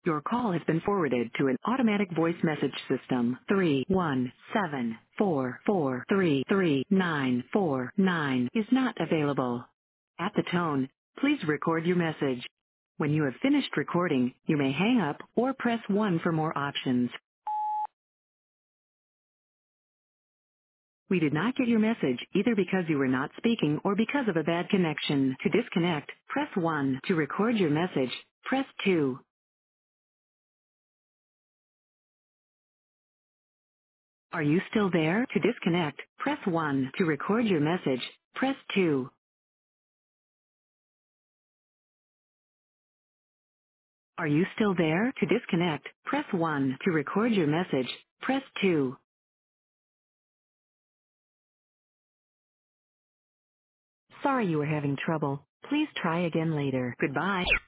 Your call has been forwarded to an automatic voice message system. 31744333949 is not available. At the tone, please record your message. When you have finished recording, you may hang up or press 1 for more options. We did not get your message either because you were not speaking or because of a bad connection. To disconnect, press 1. To record your message, press 2. Are you still there? To disconnect, press 1. To record your message, press 2. Are you still there? To disconnect, press 1. To record your message, press 2. Sorry you were having trouble. Please try again later. Goodbye.